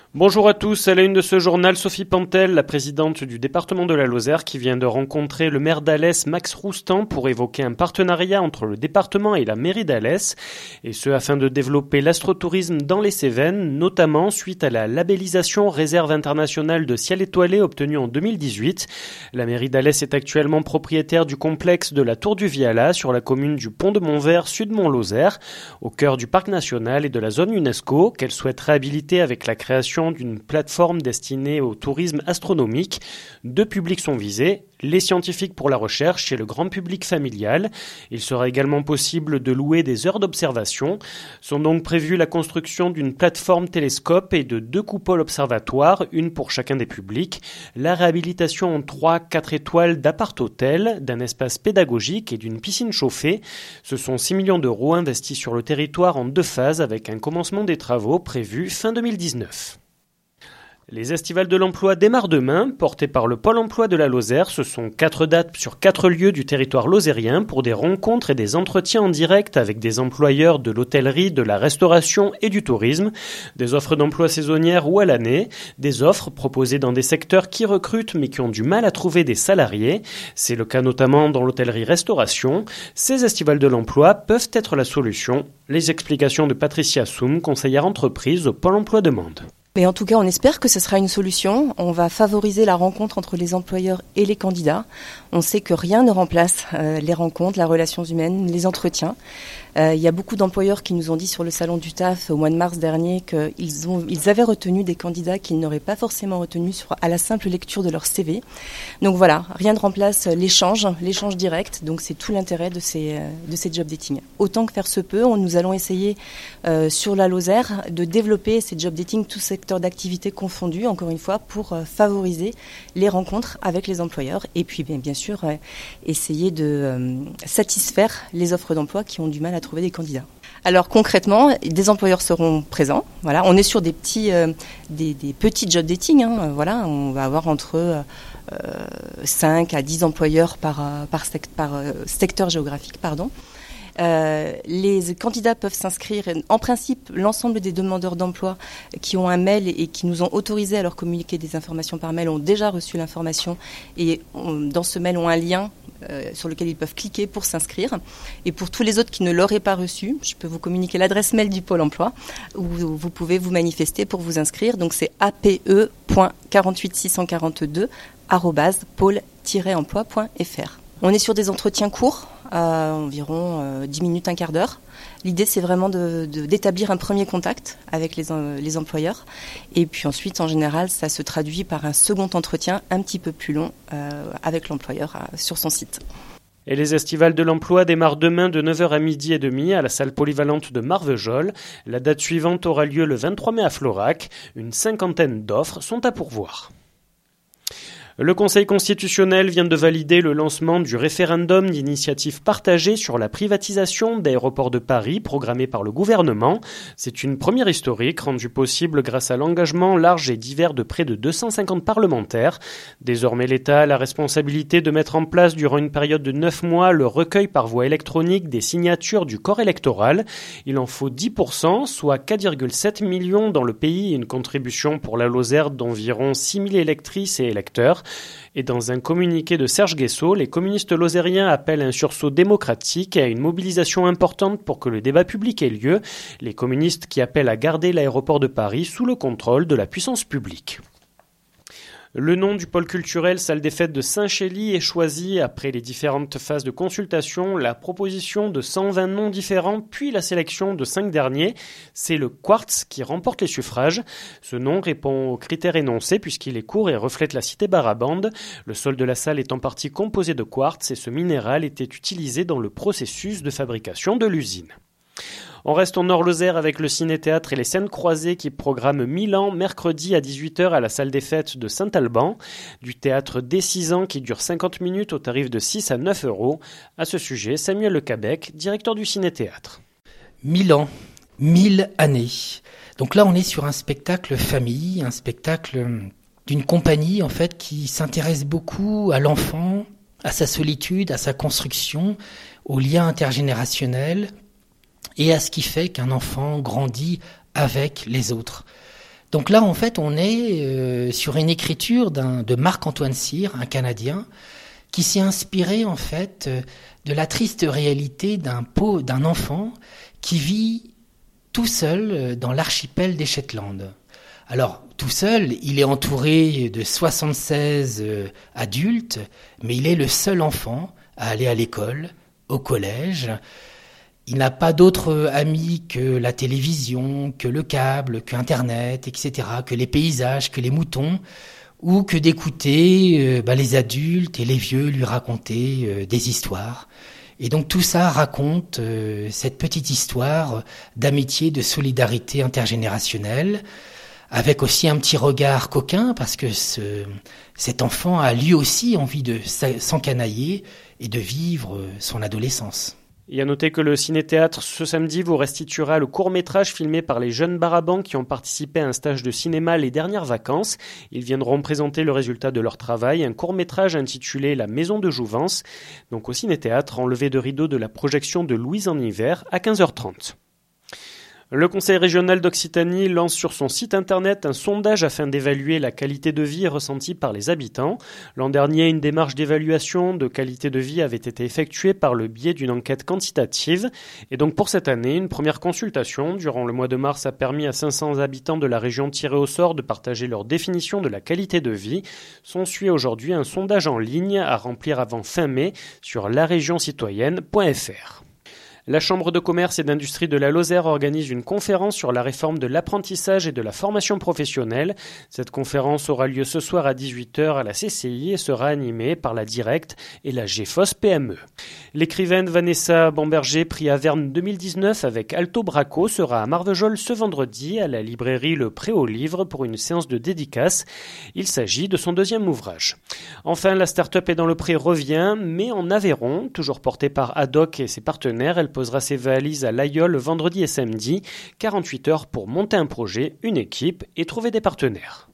Bonjour à tous, à la une de ce journal, Sophie Pantel, la présidente du département de la Lozère, qui vient de rencontrer le maire d'Alès, Max Roustan, pour évoquer un partenariat entre le département et la mairie d'Alès, et ce afin de développer l'astrotourisme dans les Cévennes, notamment suite à la labellisation Réserve internationale de ciel étoilé obtenue en 2018. La mairie d'Alès est actuellement propriétaire du complexe de la Tour du Viala sur la commune du Pont de Montvert, Sud-Mont-Lozère, au cœur du parc national et de la zone UNESCO, qu'elle souhaite réhabiliter avec la création d'une plateforme destinée au tourisme astronomique. Deux publics sont visés, les scientifiques pour la recherche et le grand public familial. Il sera également possible de louer des heures d'observation. Sont donc prévues la construction d'une plateforme télescope et de 2 coupoles observatoires, une pour chacun des publics, la réhabilitation en 3-4 étoiles d'appart-hôtel, d'un espace pédagogique et d'une piscine chauffée. Ce sont 6 millions d'euros investis sur le territoire en 2 phases avec un commencement des travaux prévu fin 2019. Les estivales de l'emploi démarrent demain, portées par le Pôle emploi de la Lozère. Ce sont 4 dates sur 4 lieux du territoire lozérien pour des rencontres et des entretiens en direct avec des employeurs de l'hôtellerie, de la restauration et du tourisme, des offres d'emploi saisonnières ou à l'année, des offres proposées dans des secteurs qui recrutent mais qui ont du mal à trouver des salariés. C'est le cas notamment dans l'hôtellerie-restauration. Ces estivales de l'emploi peuvent être la solution. Les explications de Patricia Soum, conseillère entreprise au Pôle emploi demande. Mais en tout cas, on espère que ce sera une solution. On va favoriser la rencontre entre les employeurs et les candidats. On sait que rien ne remplace les rencontres, les relations humaines, les entretiens. Il y a beaucoup d'employeurs qui nous ont dit sur le salon du TAF au mois de mars dernier qu'ils avaient retenu des candidats qu'ils n'auraient pas forcément retenus à la simple lecture de leur CV. Donc voilà, rien ne remplace l'échange direct. Donc c'est tout l'intérêt de ces job dating. Autant que faire se peut, nous allons essayer sur la Lozère de développer ces job dating, tous secteurs d'activité confondus, encore une fois, pour favoriser les rencontres avec les employeurs et puis bien sûr essayer de satisfaire les offres d'emploi qui ont du mal à trouver des candidats. Alors concrètement, des employeurs seront présents. Voilà, on est sur des petits job dating. Voilà, on va avoir entre 5 à 10 employeurs par secteur géographique, pardon. Les candidats peuvent s'inscrire. En principe, l'ensemble des demandeurs d'emploi qui ont un mail et qui nous ont autorisé à leur communiquer des informations par mail ont déjà reçu l'information et dans ce mail ont un lien sur lequel ils peuvent cliquer pour s'inscrire. Et pour tous les autres qui ne l'auraient pas reçu, je peux vous communiquer l'adresse mail du Pôle emploi où vous pouvez vous manifester pour vous inscrire. Donc c'est ape.48642@pôle-emploi.fr. On est sur des entretiens courts, environ 10 minutes, un quart d'heure. L'idée, c'est vraiment d'établir un premier contact avec les employeurs. Et puis ensuite, en général, ça se traduit par un second entretien un petit peu plus long avec l'employeur sur son site. Et les estivales de l'emploi démarrent demain de 9h à midi et demi à la salle polyvalente de Marvejols. La date suivante aura lieu le 23 mai à Florac. Une 50aine d'offres sont à pourvoir. Le Conseil constitutionnel vient de valider le lancement du référendum d'initiative partagée sur la privatisation d'Aéroports de Paris programmé par le gouvernement. C'est une première historique rendue possible grâce à l'engagement large et divers de près de 250 parlementaires. Désormais, l'État a la responsabilité de mettre en place durant une période de 9 mois le recueil par voie électronique des signatures du corps électoral. Il en faut 10%, soit 4,7 millions dans le pays et une contribution pour la Lozère d'environ 6 000 électrices et électeurs. Et dans un communiqué de Serge Guessot, les communistes lozériens appellent à un sursaut démocratique et à une mobilisation importante pour que le débat public ait lieu. Les communistes qui appellent à garder l'aéroport de Paris sous le contrôle de la puissance publique. Le nom du pôle culturel Salle des Fêtes de Saint-Chély est choisi après les différentes phases de consultation, la proposition de 120 noms différents, puis la sélection de 5 derniers. C'est le quartz qui remporte les suffrages. Ce nom répond aux critères énoncés puisqu'il est court et reflète la cité Barabande. Le sol de la salle est en partie composé de quartz et ce minéral était utilisé dans le processus de fabrication de l'usine. On reste en Nord-Lozère avec le Ciné-Théâtre et les scènes croisées qui programment Milan mercredi à 18h à la salle des fêtes de Saint-Alban. Du théâtre dès 6 ans qui dure 50 minutes au tarif de 6 à 9 euros. À ce sujet, Samuel Lecabec, directeur du Ciné-Théâtre. 1000 ans, 1000 années. Donc là, on est sur un spectacle famille, un spectacle d'une compagnie en fait qui s'intéresse beaucoup à l'enfant, à sa solitude, à sa construction, aux liens intergénérationnels et à ce qui fait qu'un enfant grandit avec les autres. Donc là, en fait, on est sur une écriture de Marc-Antoine Cyr, un Canadien, qui s'est inspiré en fait de la triste réalité d'un enfant qui vit tout seul dans l'archipel des Shetland. Alors, tout seul, il est entouré de 76 adultes, mais il est le seul enfant à aller à l'école, au collège. Il n'a pas d'autres amis que la télévision, que le câble, que Internet, etc., que les paysages, que les moutons, ou que d'écouter les adultes et les vieux lui raconter des histoires. Et donc tout ça raconte cette petite histoire d'amitié, de solidarité intergénérationnelle, avec aussi un petit regard coquin, parce que cet enfant a lui aussi envie de s'encanailler et de vivre son adolescence. Et à noter que le Ciné-Théâtre, ce samedi, vous restituera le court-métrage filmé par les jeunes Barabans qui ont participé à un stage de cinéma les dernières vacances. Ils viendront présenter le résultat de leur travail, un court-métrage intitulé La Maison de Jouvence. Donc au Ciné-Théâtre, enlevé de rideau de la projection de Louise en hiver à 15h30. Le Conseil régional d'Occitanie lance sur son site internet un sondage afin d'évaluer la qualité de vie ressentie par les habitants. L'an dernier, une démarche d'évaluation de qualité de vie avait été effectuée par le biais d'une enquête quantitative. Et donc pour cette année, une première consultation durant le mois de mars a permis à 500 habitants de la région tirés au sort de partager leur définition de la qualité de vie. S'ensuit aujourd'hui un sondage en ligne à remplir avant fin mai sur laregion-citoyenne.fr. La Chambre de commerce et d'industrie de la Lozère organise une conférence sur la réforme de l'apprentissage et de la formation professionnelle. Cette conférence aura lieu ce soir à 18h à la CCI et sera animée par la Directe et la GFOS PME. L'écrivaine Vanessa Bamberger, prix Averne 2019 avec Alto Braco, sera à Marvejols ce vendredi à la librairie Le Pré aux Livres pour une séance de dédicace. Il s'agit de son deuxième ouvrage. Enfin, la start-up est dans le Pré revient, mais en Aveyron, toujours portée par Haddock et ses partenaires. Elle posera ses valises à l'Aïol vendredi et samedi. 48 heures pour monter un projet, une équipe et trouver des partenaires.